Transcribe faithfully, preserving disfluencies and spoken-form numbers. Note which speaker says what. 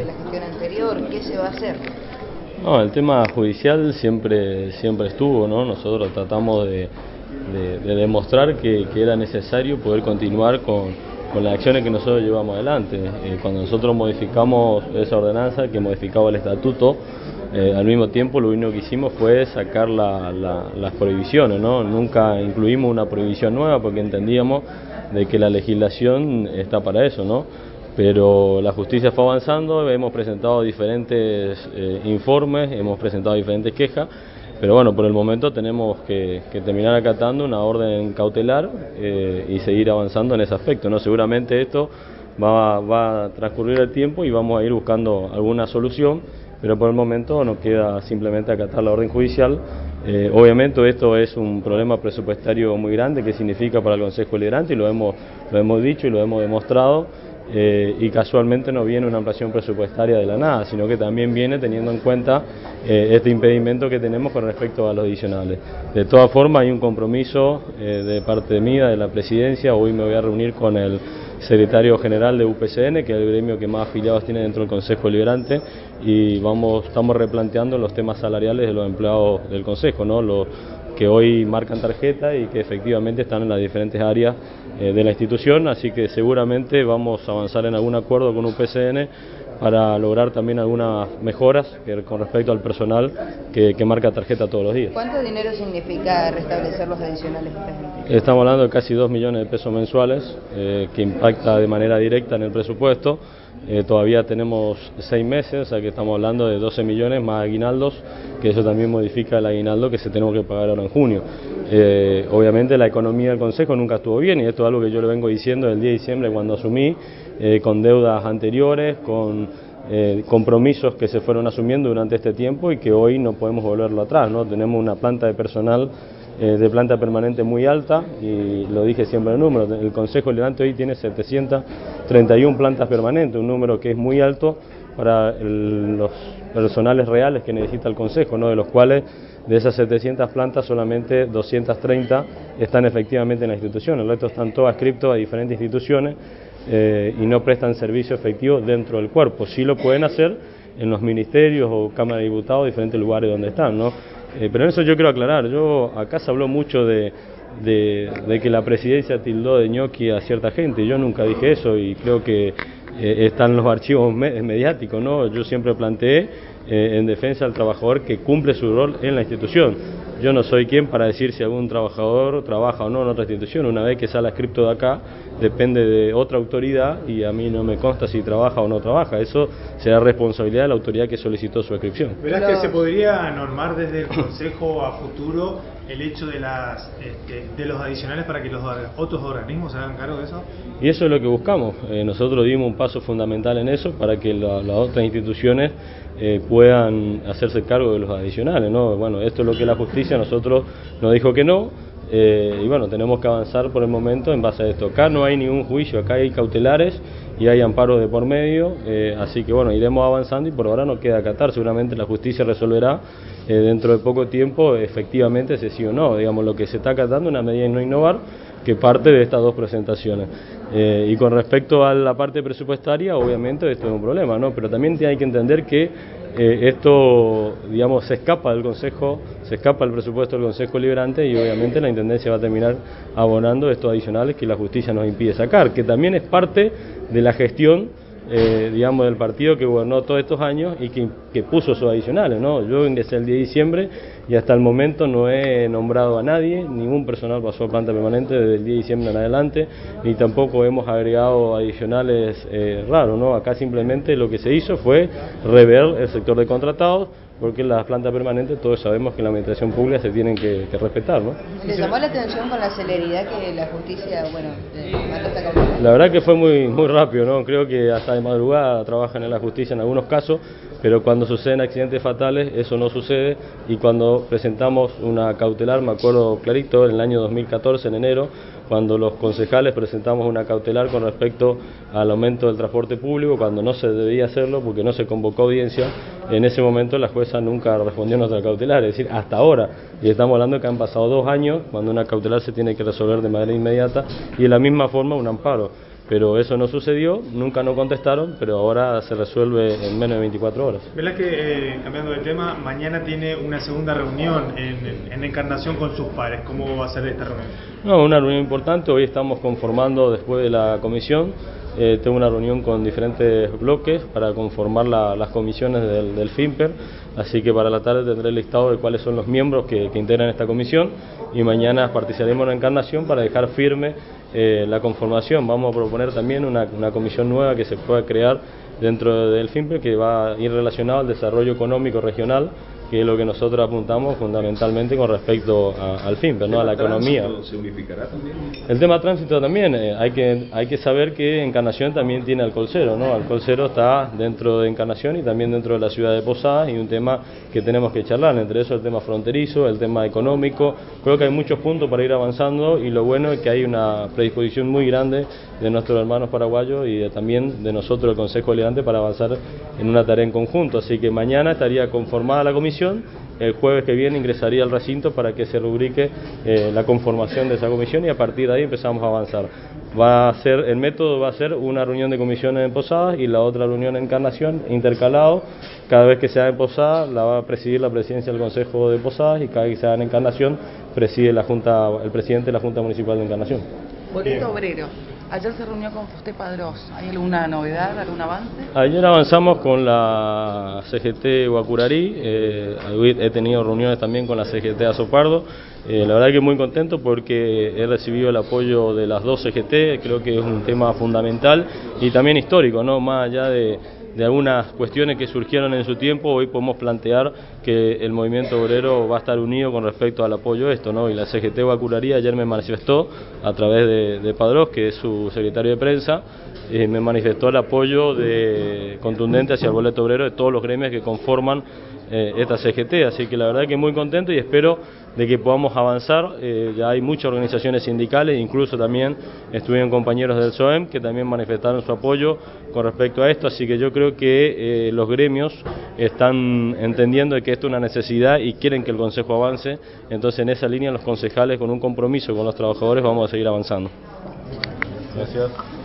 Speaker 1: de la gestión anterior? ¿Qué se va a hacer?
Speaker 2: No, el tema judicial siempre, siempre estuvo, ¿no? Nosotros tratamos de, de, de demostrar que, que era necesario poder continuar con, con las acciones que nosotros llevamos adelante. Eh, cuando nosotros modificamos esa ordenanza que modificaba el estatuto, eh, al mismo tiempo lo único que hicimos fue sacar la, la, las prohibiciones, ¿no? Nunca incluimos una prohibición nueva porque entendíamos de que la legislación está para eso, ¿no? Pero la justicia fue avanzando, hemos presentado diferentes eh, informes, hemos presentado diferentes quejas, pero bueno, por el momento tenemos que, que terminar acatando una orden cautelar eh, y seguir avanzando en ese aspecto, ¿no? Seguramente esto va, va a transcurrir el tiempo y vamos a ir buscando alguna solución, pero por el momento nos queda simplemente acatar la orden judicial. Eh, obviamente esto es un problema presupuestario muy grande que significa para el Consejo Deliberante y lo hemos, lo hemos dicho y lo hemos demostrado. Eh, y casualmente no viene una ampliación presupuestaria de la nada, sino que también viene teniendo en cuenta eh, este impedimento que tenemos con respecto a los adicionales. De todas formas hay un compromiso eh, de parte mía, de la presidencia. Hoy me voy a reunir con el secretario general de U P C N, que es el gremio que más afiliados tiene dentro del Consejo Deliberante, y vamos, estamos replanteando los temas salariales de los empleados del Consejo, ¿no? Los que hoy marcan tarjeta y que efectivamente están en las diferentes áreas eh, de la institución, así que seguramente vamos a avanzar en algún acuerdo con U P C N para lograr también algunas mejoras que, con respecto al personal que, que marca tarjeta todos los días.
Speaker 1: ¿Cuánto dinero significa restablecer los adicionales de esta gente?
Speaker 2: Estamos hablando de casi dos millones de pesos mensuales, eh, que impacta de manera directa en el presupuesto. Eh, todavía tenemos seis meses, o sea que estamos hablando de doce millones más aguinaldos, que eso también modifica el aguinaldo que se tenemos que pagar ahora en junio. Eh, obviamente la economía del Consejo nunca estuvo bien y esto es algo que yo le vengo diciendo el día de diciembre cuando asumí, eh, con deudas anteriores, con eh, compromisos que se fueron asumiendo durante este tiempo y que hoy no podemos volverlo atrás, ¿no? Tenemos una planta de personal Eh, de planta permanente muy alta y lo dije siempre el número, el Consejo Deliberante hoy tiene setecientas treinta y una plantas permanentes, un número que es muy alto para el, los personales reales que necesita el Consejo, ¿no? De los cuales de esas setecientas plantas solamente doscientas treinta están efectivamente en la institución, el resto están todas adscriptos a diferentes instituciones eh, y no prestan servicio efectivo dentro del cuerpo. Sí lo pueden hacer en los ministerios o Cámara de Diputados, diferentes lugares donde están, ¿no? Eh, pero en eso yo quiero aclarar, yo acá se habló mucho de, de, de que la presidencia tildó de ñoqui a cierta gente, yo nunca dije eso y creo que eh, están los archivos me mediáticos, ¿no? Yo siempre planteé eh, en defensa del trabajador que cumple su rol en la institución. Yo no soy quien para decir si algún trabajador trabaja o no en otra institución. Una vez que sale adscripto de acá, depende de otra autoridad y a mí no me consta si trabaja o no trabaja. Eso será responsabilidad de la autoridad que solicitó su adscripción.
Speaker 3: ¿Verás que se podría normar desde el Consejo a futuro el hecho de, las, este, de los adicionales para que los otros organismos se hagan cargo de eso?
Speaker 2: Y eso es lo que buscamos. Eh, nosotros dimos un paso fundamental en eso para que la, las otras instituciones eh, puedan hacerse cargo de los adicionales, ¿no? Bueno, esto es lo que la justicia nosotros nos dijo que no, eh, y bueno, tenemos que avanzar por el momento en base a esto. Acá no hay ningún juicio, acá hay cautelares y hay amparos de por medio, eh, así que bueno, iremos avanzando y por ahora nos queda acatar. Seguramente la justicia resolverá eh, dentro de poco tiempo efectivamente si sí o no. Digamos, lo que se está acatando es una medida de no innovar que parte de estas dos presentaciones. Eh, y con respecto a la parte presupuestaria, obviamente esto es un problema, ¿no? Pero también hay que entender que eh, esto, digamos, se escapa del Consejo, se escapa del presupuesto del Consejo Deliberante y obviamente la Intendencia va a terminar abonando estos adicionales que la justicia nos impide sacar, que también es parte de la gestión Eh, digamos, del partido que gobernó todos estos años y que, que puso sus adicionales, ¿no? Yo ingresé el diez de diciembre y hasta el momento no he nombrado a nadie, ningún personal pasó a planta permanente desde el diez de diciembre en adelante, ni tampoco hemos agregado adicionales eh, raros, ¿no? Acá simplemente lo que se hizo fue rever el sector de contratados, porque en las plantas permanentes todos sabemos que en la administración pública se tienen que, que respetar, ¿no?
Speaker 1: ¿Le llamó la atención con la celeridad que la justicia, bueno, eh, mandó esta campaña?
Speaker 2: La verdad que fue muy, muy rápido, ¿no? Creo que hasta de madrugada trabajan en la justicia en algunos casos, pero cuando suceden accidentes fatales eso no sucede y cuando presentamos una cautelar, me acuerdo clarito, en el año dos mil catorce, en enero, cuando los concejales presentamos una cautelar con respecto al aumento del transporte público, cuando no se debía hacerlo porque no se convocó audiencia, en ese momento la jueza nunca respondió a nuestra cautelar, es decir, hasta ahora, y estamos hablando que han pasado dos años, cuando una cautelar se tiene que resolver de manera inmediata, y de la misma forma un amparo. pero eso no sucedió, nunca nos contestaron, pero ahora se resuelve en menos de veinticuatro horas.
Speaker 3: ¿Verdad que, eh, cambiando de tema, mañana tiene una segunda reunión en, en Encarnación con sus pares? ¿Cómo va a ser esta reunión?
Speaker 2: No, una reunión importante, hoy estamos conformando después de la comisión, eh, tengo una reunión con diferentes bloques para conformar la, las comisiones del, del FIMPER, así que para la tarde tendré el listado de cuáles son los miembros que, que integran esta comisión y mañana participaremos en Encarnación para dejar firme eh, la conformación. Vamos a proponer también una, una comisión nueva que se pueda crear dentro del FIMPER que va a ir relacionado al desarrollo económico regional, que es lo que nosotros apuntamos fundamentalmente con respecto a, al FIMPER, ¿no? A la economía.
Speaker 4: ¿Se unificará también?
Speaker 2: El tema tránsito también, eh, hay que hay que saber que Encarnación también tiene alcohol cero, ¿no? Alcohol cero está dentro de Encarnación y también dentro de la ciudad de Posadas, y un tema que tenemos que charlar, entre eso el tema fronterizo, el tema económico. Creo que hay muchos puntos para ir avanzando y lo bueno es que hay una predisposición muy grande de nuestros hermanos paraguayos y de, también de nosotros, el Consejo Deliberante, para avanzar en una tarea en conjunto. Así que mañana estaría conformada la comisión. El jueves que viene ingresaría al recinto para que se rubrique eh, la conformación de esa comisión y a partir de ahí empezamos a avanzar. Va a ser, el método va a ser una reunión de comisiones en Posadas y la otra reunión en Encarnación, intercalado. Cada vez que sea en Posadas la va a presidir la presidencia del Consejo de Posadas y cada vez que sea en Encarnación preside la Junta, el presidente de la Junta Municipal de Encarnación.
Speaker 5: Boleto Obrero. Ayer se reunió con Fusté Padrós. ¿Hay alguna novedad, algún avance?
Speaker 2: Ayer avanzamos con la C G T Guacurarí, eh, he tenido reuniones también con la C G T Azopardo. Eh, la verdad que muy contento porque he recibido el apoyo de las dos C G T, creo que es un tema fundamental y también histórico, ¿no? Más allá de, de algunas cuestiones que surgieron en su tiempo, hoy podemos plantear que el movimiento obrero va a estar unido con respecto al apoyo a esto, ¿no? Y la C G T Guacurarí ayer me manifestó a través de, de Padrós, que es su secretario de prensa, eh, me manifestó el apoyo de, contundente hacia el boleto obrero de todos los gremios que conforman eh, esta C G T, así que la verdad que muy contento y espero de que podamos avanzar. Eh, ya hay muchas organizaciones sindicales, incluso también estuvieron compañeros del S O E M que también manifestaron su apoyo con respecto a esto, así que yo creo que eh, los gremios están entendiendo de que esto es una necesidad y quieren que el Consejo avance, entonces en esa línea los concejales, con un compromiso con los trabajadores, vamos a seguir avanzando. Gracias.